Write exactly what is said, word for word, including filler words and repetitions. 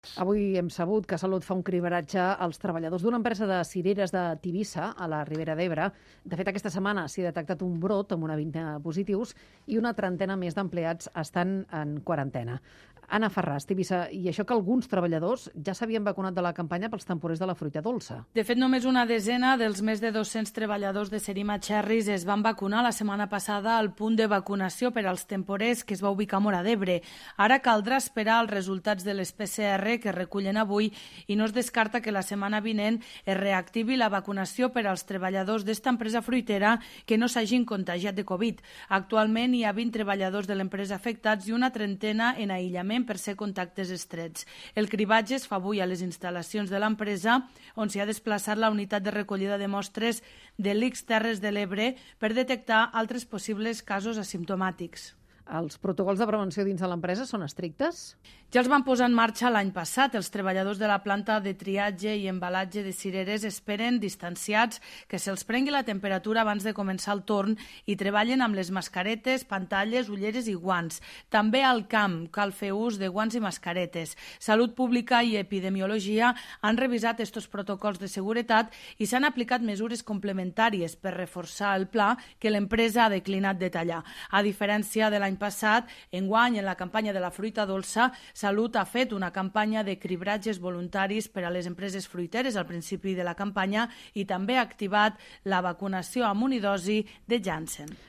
Avui hem sabut que Salut fa un cribratge als treballadors d'una empresa de cireres de Tivissa, a la Ribera d'Ebre. De fet, aquesta setmana s'ha detectat un brot amb una vintena de positius i una trentena més d'empleats estan en quarantena. Anna Ferràs, Tivissa, i això que alguns treballadors ja s'havien vacunat de la campanya pels temporers de la fruita dolça. De fet, només una desena dels més de dos-cents treballadors de Serima Cherries es van vacunar la setmana passada al punt de vacunació per als temporers que es va ubicar a Móra d'Ebre. Ara caldrà esperar els resultats de les P C R que recullen avui i no es descarta que la setmana vinent es reactivi la vacunació per als treballadors d'esta empresa fruitera que no s'hagin contagiat de Covid. Actualment hi ha vint treballadors de l'empresa afectats i una trentena en aïllament per ser contactes estrets. El cribatge es fa avui a les instal·lacions de l'empresa, on s'hi ha desplaçat la unitat de recollida de mostres de l'I C S Terres de l'Ebre per detectar altres possibles casos asimptomàtics. Els protocols de prevenció dins de l'empresa són estrictes? Ja els van posar en marxa l'any passat. Els treballadors de la planta de triatge i embalatge de cireres esperen distanciats que se'ls prengui la temperatura abans de començar el torn i treballen amb les mascaretes, pantalles, ulleres i guants. També al camp cal fer ús de guants i mascaretes. Salut Pública i Epidemiologia han revisat estos protocols de seguretat i s'han aplicat mesures complementàries per reforçar el pla que l'empresa ha declinat detallar. A diferència de l'any passat, enguany, en la campanya de la fruita dolça, Salut ha fet una campanya de cribratges voluntaris per a les empreses fruiteres al principi de la campanya i també ha activat la vacunació amb unidosi de Janssen.